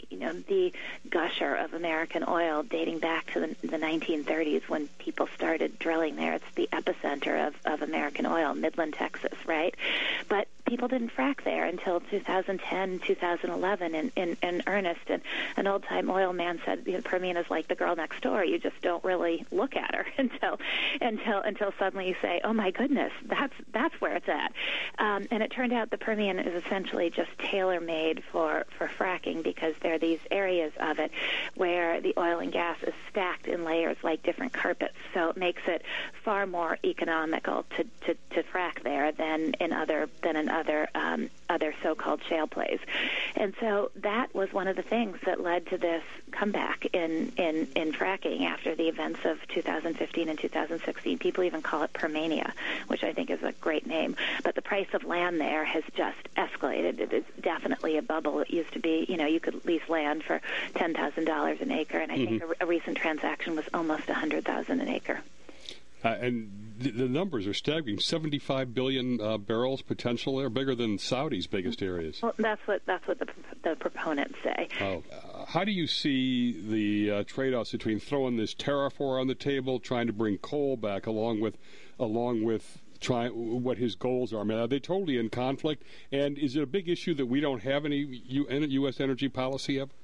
Speaker 4: you know, the gusher of American oil dating back to the, the nineteen thirties when people started drilling there. It's the epicenter of, of American oil, Midland, Texas, right? But people didn't frack there until two thousand ten, two thousand eleven in, in, in earnest. And an old-time oil man said, you know, Permian is like the girl next door. You just don't really look at her until until until suddenly you say, oh, my goodness, that's that's where it's at. Um, and it turned out the Permian is essentially just tailor-made for, for fracking because there are these areas of it where the oil and gas is stacked in layers like different carpets. So it makes it far more economical to, to, to frack there than in other than in other um, other so-called shale plays. And so that was one of the things that led to this comeback in, in, in fracking after the events of two thousand fifteen and two thousand sixteen. People even call it Permania, which I think is a great name. But the price of land there has just escalated. It is definitely a bubble. It used to be, you know, you could lease land for ten thousand dollars an acre, and I mm-hmm. think a, a recent transaction was almost one hundred thousand dollars an acre.
Speaker 3: Uh, and the, the numbers are staggering. seventy-five billion uh, barrels potential there, bigger than Saudi's biggest areas.
Speaker 4: Well, that's what that's what the the proponents say.
Speaker 3: Oh, uh, how do you see the uh, trade-offs between throwing this tariff war on the table, trying to bring coal back, along with along with trying what his goals are? I mean, are they totally in conflict? And is it a big issue that we don't have any U S energy policy of?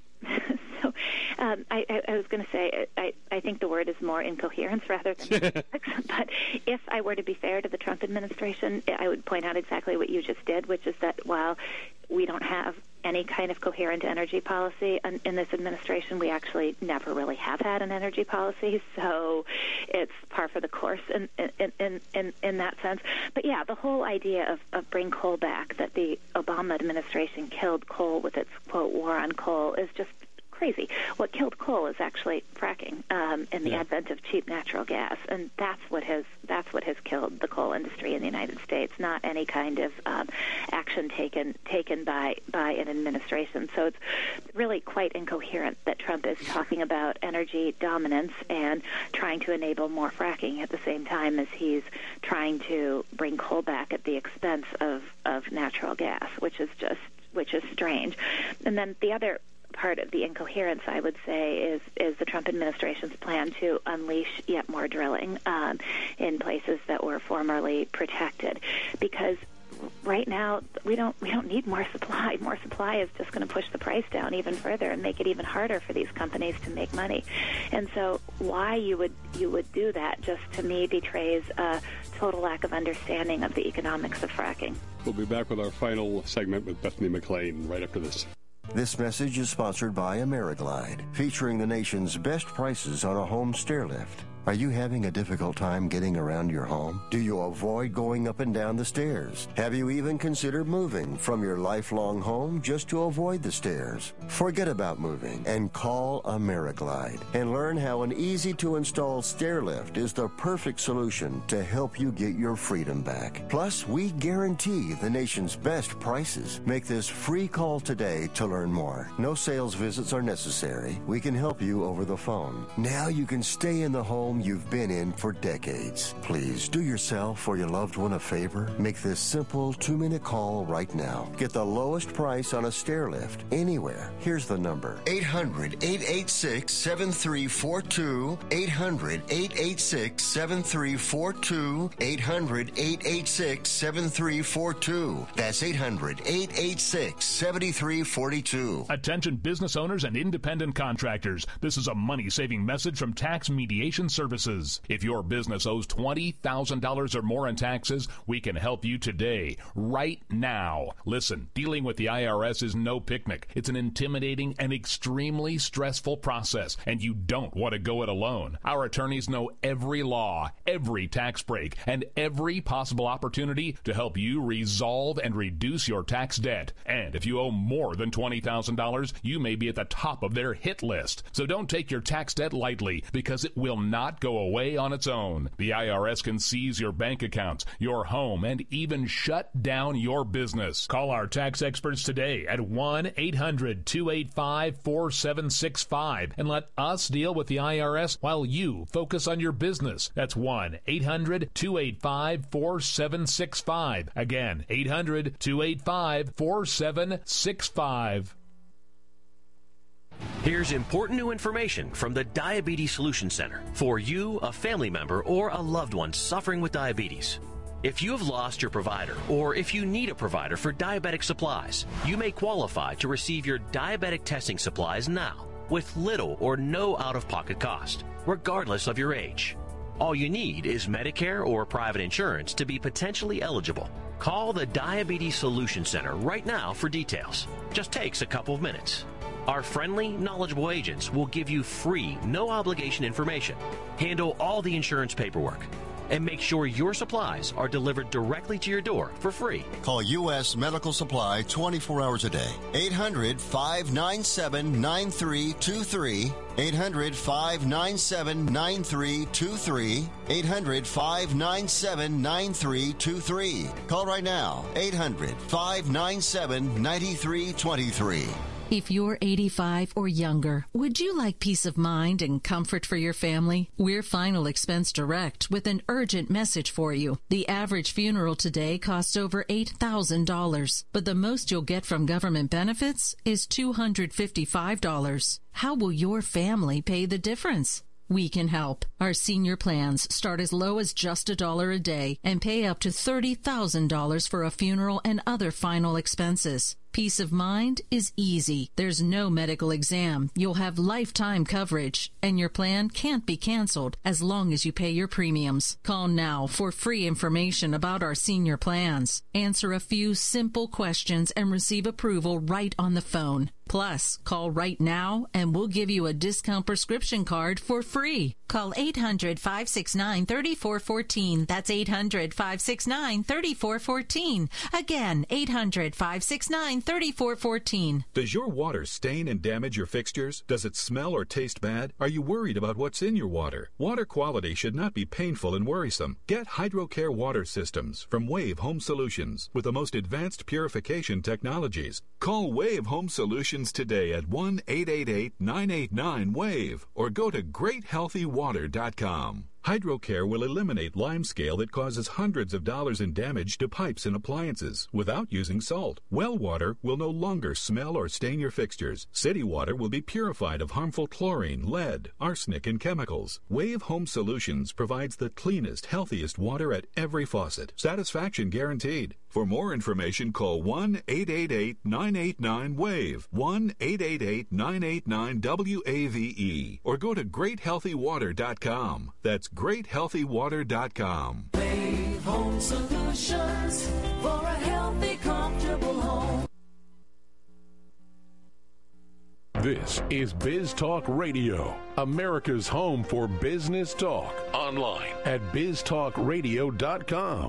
Speaker 4: So um, I, I, I was going to say, I, I think the word is more incoherence rather than conflict. But if I were to be fair to the Trump administration, I would point out exactly what you just did, which is that while we don't have any kind of coherent energy policy in, in this administration, we actually never really have had an energy policy, so it's par for the course in in, in, in, in that sense. But yeah, the whole idea of, of bring coal back, that the Obama administration killed coal with its, quote, war on coal, is just crazy. What killed coal is actually fracking um, and the yeah. advent of cheap natural gas, and that's what has that's what has killed the coal industry in the United States. Not any kind of um, action taken taken by by an administration. So it's really quite incoherent that Trump is talking about energy dominance and trying to enable more fracking at the same time as he's trying to bring coal back at the expense of of natural gas, which is just which is strange. And then the other part of the incoherence, I would say, is is the Trump administration's plan to unleash yet more drilling um, in places that were formerly protected, because right now we don't we don't need more supply. More supply is just going to push the price down even further and make it even harder for these companies to make money. And so why you would you would do that just to me betrays a total lack of understanding of the economics of fracking.
Speaker 3: We'll be back with our final segment with Bethany McLean right after this.
Speaker 2: This message is sponsored by AmeriGlide, featuring the nation's best prices on a home stair lift. Are you having a difficult time getting around your home? Do you avoid going up and down the stairs? Have you even considered moving from your lifelong home just to avoid the stairs? Forget about moving and call AmeriGlide and learn how an easy-to-install stair lift is the perfect solution to help you get your freedom back. Plus, we guarantee the nation's best prices. Make this free call today to learn more. No sales visits are necessary. We can help you over the phone. Now you can stay in the home you've been in for decades. Please do yourself or your loved one a favor. Make this simple two-minute call right now. Get the lowest price on a stair lift anywhere. Here's the number: eight hundred, eight eight six, seven three four two, eight hundred, eight eight six, seven three four two, eight hundred, eight eight six, seven three four two. That's eight hundred, eight eight six, seven three four two.
Speaker 15: Attention business owners and independent contractors. This is a money-saving message from Tax Mediation Services. If your business owes twenty thousand dollars or more in taxes, we can help you today, right now. Listen, dealing with the I R S is no picnic. It's an intimidating and extremely stressful process, and you don't want to go it alone. Our attorneys know every law, every tax break, and every possible opportunity to help you resolve and reduce your tax debt. And if you owe more than twenty thousand dollars, you may be at the top of their hit list. So don't take your tax debt lightly, because it will not go away on its own. The I R S can seize your bank accounts, your home, and even shut down your business. Call our tax experts today at one eight hundred, two eight five, four seven six five and let us deal with the I R S while you focus on your business. That's one eight hundred, two eight five, four seven six five. Again, eight hundred, two eight five, four seven six five.
Speaker 16: Here's important new information from the Diabetes Solution Center for you, a family member, or a loved one suffering with diabetes. If you have lost your provider, or if you need a provider for diabetic supplies, you may qualify to receive your diabetic testing supplies now with little or no out-of-pocket cost, regardless of your age. All you need is Medicare or private insurance to be potentially eligible. Call the Diabetes Solution Center right now for details. Just takes a couple of minutes. Our friendly, knowledgeable agents will give you free, no-obligation information, handle all the insurance paperwork, and make sure your supplies are delivered directly to your door for free.
Speaker 2: Call U S Medical Supply twenty-four hours a day. eight hundred, five nine seven, nine three two three. eight hundred, five nine seven, nine three two three. eight hundred, five nine seven, nine three two three. Call right now. eight hundred, five nine seven, nine three two three.
Speaker 9: If you're eighty-five or younger, would you like peace of mind and comfort for your family? We're Final Expense Direct with an urgent message for you. The average funeral today costs over eight thousand dollars, but the most you'll get from government benefits is two hundred fifty-five dollars. How will your family pay the difference? We can help. Our senior plans start as low as just a dollar a day and pay up to thirty thousand dollars for a funeral and other final expenses. Peace of mind is easy. There's no medical exam. You'll have lifetime coverage, and your plan can't be canceled as long as you pay your premiums. Call now for free information about our senior plans. Answer a few simple questions and receive approval right on the phone. Plus, call right now and we'll give you a discount prescription card for free. Call eight hundred, five six nine, three four one four. That's eight hundred, five six nine, three four one four. Again, eight hundred, five six nine, three four one four.
Speaker 17: Does your water stain and damage your fixtures? Does it smell or taste bad? Are you worried about what's in your water? Water quality should not be painful and worrisome. Get HydroCare water systems from Wave Home Solutions with the most advanced purification technologies. Call Wave Home Solutions today at one eight eight eight, nine eight nine, WAVE or go to great healthy water dot com. HydroCare will eliminate limescale that causes hundreds of dollars in damage to pipes and appliances without using salt. Well water will no longer smell or stain your fixtures. City water will be purified of harmful chlorine, lead, arsenic, and chemicals. Wave Home Solutions provides the cleanest, healthiest water at every faucet. Satisfaction guaranteed. For more information, call one eight eight eight, nine eight nine, WAVE, one eight eight eight, nine eight nine, W A V E, or go to great healthy water dot com. That's great healthy water dot com.
Speaker 18: Wave Home Solutions for a healthy, comfortable home.
Speaker 7: This is Biz Talk Radio, America's home for business talk. Online at biz talk radio dot com.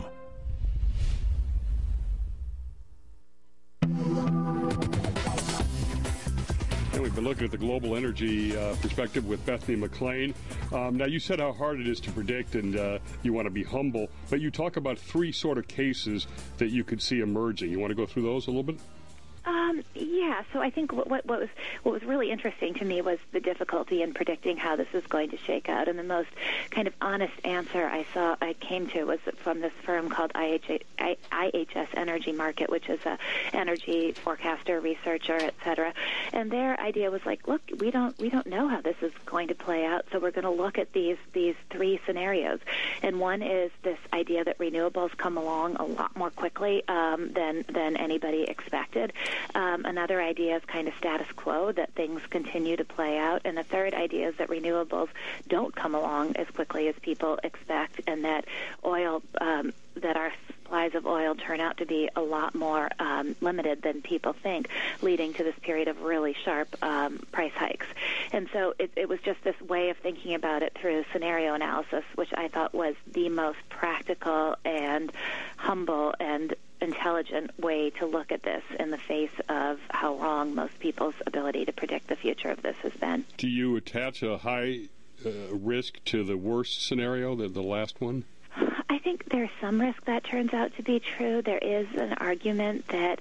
Speaker 3: And we've been looking at the global energy uh, perspective with Bethany McLean. Um, now, you said how hard it is to predict, and uh, you want to be humble, but you talk about three sort of cases that you could see emerging. You want to go through those a little bit?
Speaker 4: Um, yeah, so I think what, what was what was really interesting to me was the difficulty in predicting how this is going to shake out, and the most kind of honest answer I saw I came to was from this firm called I H S Energy Market, which is a energy forecaster, researcher, et cetera. And their idea was like, look, we don't we don't know how this is going to play out, so we're going to look at these these three scenarios. And one is this idea that renewables come along a lot more quickly um, than than anybody expected. Um, another idea is kind of status quo, that things continue to play out. And the third idea is that renewables don't come along as quickly as people expect, and that oil, um, that our supplies of oil turn out to be a lot more um, limited than people think, leading to this period of really sharp um, price hikes. And so it, it was just this way of thinking about it through scenario analysis, which I thought was the most practical and humble and intelligent way to look at this in the face of how wrong most people's ability to predict the future of this has been.
Speaker 3: Do you attach a high uh, risk to the worst scenario, the, the last one?
Speaker 4: I think there's some risk that turns out to be true. There is an argument that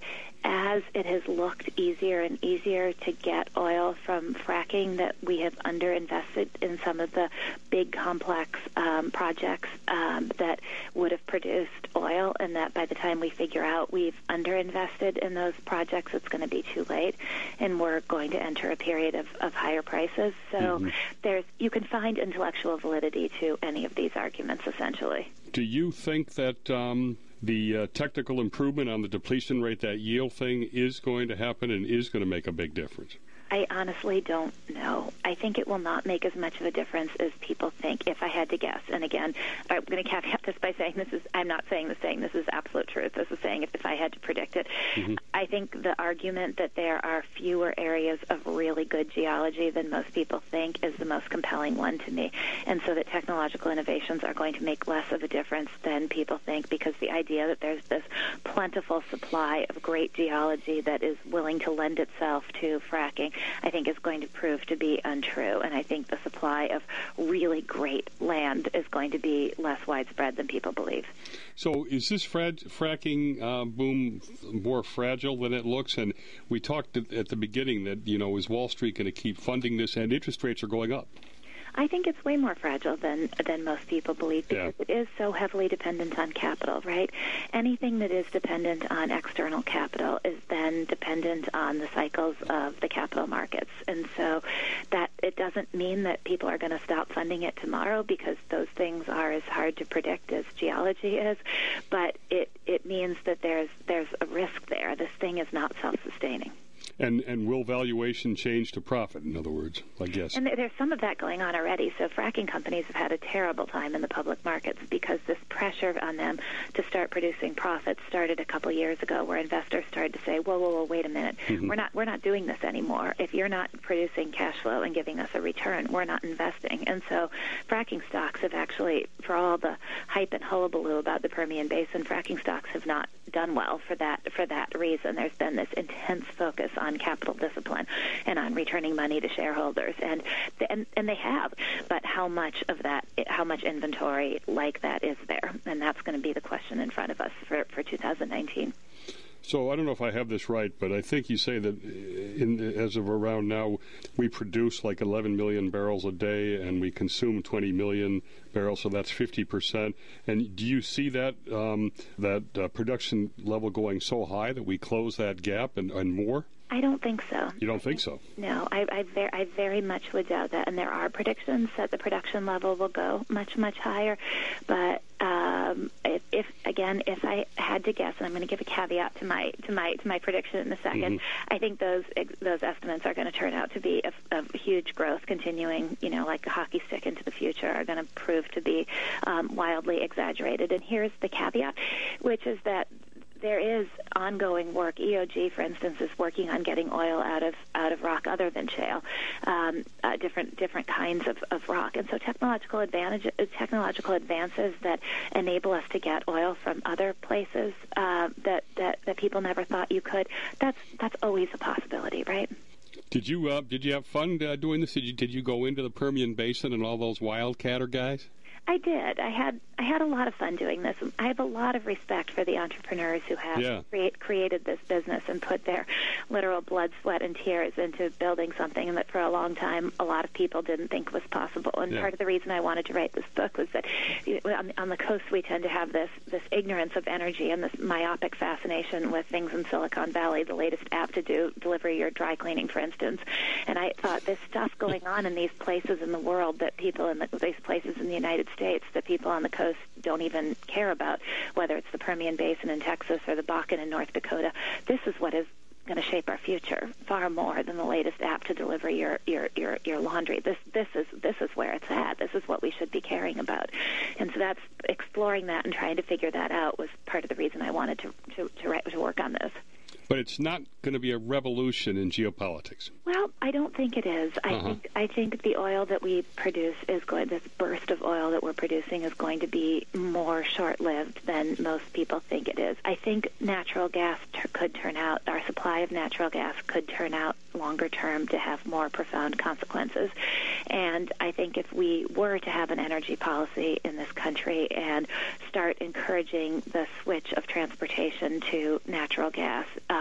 Speaker 4: as it has looked easier and easier to get oil from fracking, that we have underinvested in some of the big complex um, projects um, that would have produced oil, and that by the time we figure out we've underinvested in those projects, it's going to be too late, and we're going to enter a period of, of higher prices. So mm-hmm. there's you can find intellectual validity to any of these arguments, essentially.
Speaker 3: Do you think that um, the uh, technical improvement on the depletion rate, that yield thing, is going to happen and is going to make a big difference?
Speaker 4: I honestly don't know. I think it will not make as much of a difference as people think, if I had to guess. And again, I'm going to caveat this by saying this is, I'm not saying this saying this is absolute truth. This is saying if, if I had to predict it. Mm-hmm. I think the argument that there are fewer areas of really good geology than most people think is the most compelling one to me. And so that technological innovations are going to make less of a difference than people think, because the idea that there's this plentiful supply of great geology that is willing to lend itself to fracking, I think is going to prove to be untrue. And I think the supply of really great land is going to be less widespread than people believe.
Speaker 3: So is this fra- fracking uh, boom more fragile than it looks? And we talked at the beginning that, you know, is Wall Street going to keep funding this, and interest rates are going up?
Speaker 4: I think it's way more fragile than than most people believe, because yeah. it is so heavily dependent on capital, right? Anything that is dependent on external capital is then dependent on the cycles of the capital markets. And so that it doesn't mean that people are going to stop funding it tomorrow, because those things are as hard to predict as geology is, but it, it means that there's there's a risk there. This thing is not self-sustaining.
Speaker 3: And and will valuation change to profit, in other words, I guess?
Speaker 4: And there's some of that going on already. So fracking companies have had a terrible time in the public markets, because this pressure on them to start producing profits started a couple years ago, where investors started to say, whoa, whoa, whoa, wait a minute. Mm-hmm. We're not we're not doing this anymore. If you're not producing cash flow and giving us a return, we're not investing. And so fracking stocks have actually, for all the hype and hullabaloo about the Permian Basin, fracking stocks have not done well for that for that reason. There's been this intense focus on capital discipline and on returning money to shareholders, and and and they have. But how much of that, how much inventory like that is there? And that's going to be the question in front of us for for two thousand nineteen.
Speaker 3: So I don't know if I have this right, but I think you say that in, as of around now, we produce like eleven million barrels a day, and we consume twenty million barrels, so that's fifty percent. And do you see that um, that uh, production level going so high that we close that gap and, and more?
Speaker 4: I don't think so.
Speaker 3: You don't think so?
Speaker 4: No, I, I, ver- I very much would doubt that. And there are predictions that the production level will go much, much higher. But um, if, if again, if I had to guess, and I'm going to give a caveat to my to my to my prediction in a second, mm-hmm. I think those those estimates are going to turn out to be of, of huge growth, continuing, you know, like a hockey stick into the future, are going to prove to be um, wildly exaggerated. And here's the caveat, which is that there is ongoing work. E O G, for instance, is working on getting oil out of out of rock other than shale, um, uh, different different kinds of, of rock. And so technological advantage, technological advances that enable us to get oil from other places uh, that, that that people never thought you could. That's that's always a possibility, right?
Speaker 3: Did you uh, did you have fun uh, doing this? Did you did you go into the Permian Basin and all those wildcatter guys?
Speaker 4: I did. I had I had a lot of fun doing this. I have a lot of respect for the entrepreneurs who have
Speaker 3: yeah.
Speaker 4: create, created this business and put their literal blood, sweat, and tears into building something, and that for a long time a lot of people didn't think was possible. And
Speaker 3: yeah.
Speaker 4: part of the reason I wanted to write this book was that on, on the coast we tend to have this this ignorance of energy and this myopic fascination with things in Silicon Valley, the latest app to do deliver your dry cleaning, for instance. And I thought this stuff going on in these places in the world that people in the, these places in the United States that people on the coast don't even care about, whether it's the Permian Basin in Texas or the Bakken in North Dakota. This is what is going to shape our future far more than the latest app to deliver your, your, your, your laundry. This this is this is where it's at. This is what we should be caring about. And so that's exploring that and trying to figure that out was part of the reason I wanted to to to, write, to work on this.
Speaker 3: But it's not going to be a revolution in geopolitics.
Speaker 4: Well, I don't think it is. I uh-huh. think I think the oil that we produce is going. This burst of oil that we're producing is going to be more short-lived than most people think it is. I think natural gas t- could turn out. Our supply of natural gas could turn out longer term to have more profound consequences. And I think if we were to have an energy policy in this country and start encouraging the switch of transportation to natural gas. Uh,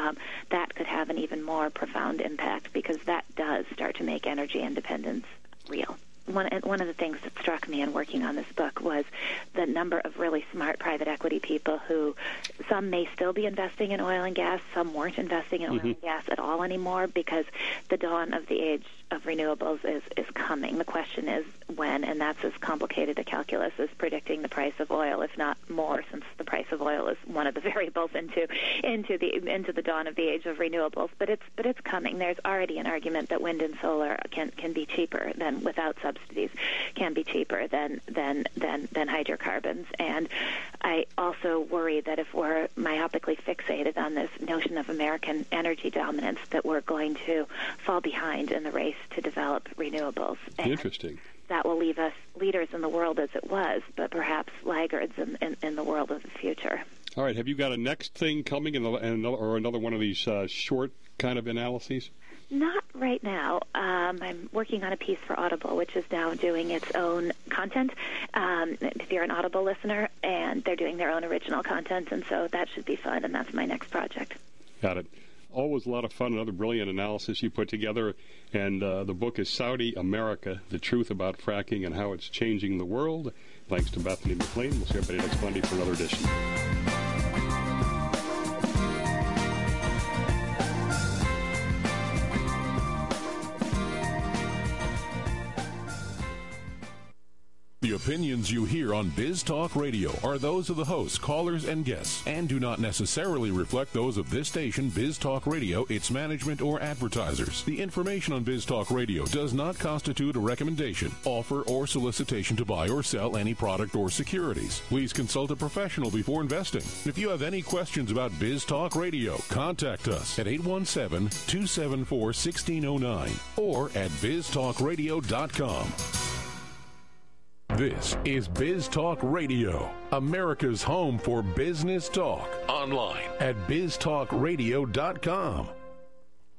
Speaker 4: um, that could have an even more profound impact, because that does start to make energy independence real. One, one of the things that struck me in working on this book was the number of really smart private equity people who, some may still be investing in oil and gas, some weren't investing in oil mm-hmm. and gas at all anymore, because the dawn of the age of renewables is, is coming. The question is when, and that's as complicated a calculus as predicting the price of oil, if not more, since the price of oil is one of the variables into into the into the dawn of the age of renewables. But it's but it's coming. There's already an argument that wind and solar can can be cheaper than without subsidies, can be cheaper than than than than hydrocarbons. And I also worry that if we're myopically fixated on this notion of American energy dominance, that we're going to fall behind in the race to develop renewables. And
Speaker 3: interesting.
Speaker 4: That will leave us leaders in the world as it was, but perhaps laggards in, in, in the world of the future.
Speaker 3: All right. Have you got a next thing coming, in the, in another, or another one of these uh, short kind of analyses?
Speaker 4: Not right now. Um, I'm working on a piece for Audible, which is now doing its own content. Um, if you're an Audible listener, and they're doing their own original content, and so that should be fun, and that's my next project.
Speaker 3: Got it. Always a lot of fun, another brilliant analysis you put together. And uh, the book is Saudi America, The Truth About Fracking and How It's Changing the World. Thanks to Bethany McLean. We'll see everybody next Monday for another edition.
Speaker 7: The opinions you hear on Biz Talk Radio are those of the hosts, callers, and guests, and do not necessarily reflect those of this station, Biz Talk Radio, its management, or advertisers. The information on Biz Talk Radio does not constitute a recommendation, offer, or solicitation to buy or sell any product or securities. Please consult a professional before investing. If you have any questions about Biz Talk Radio, contact us at eight one seven, two seven four, one six zero nine or at biz talk radio dot com. This is Biz Talk Radio, America's home for business talk. Online at biz talk radio dot com.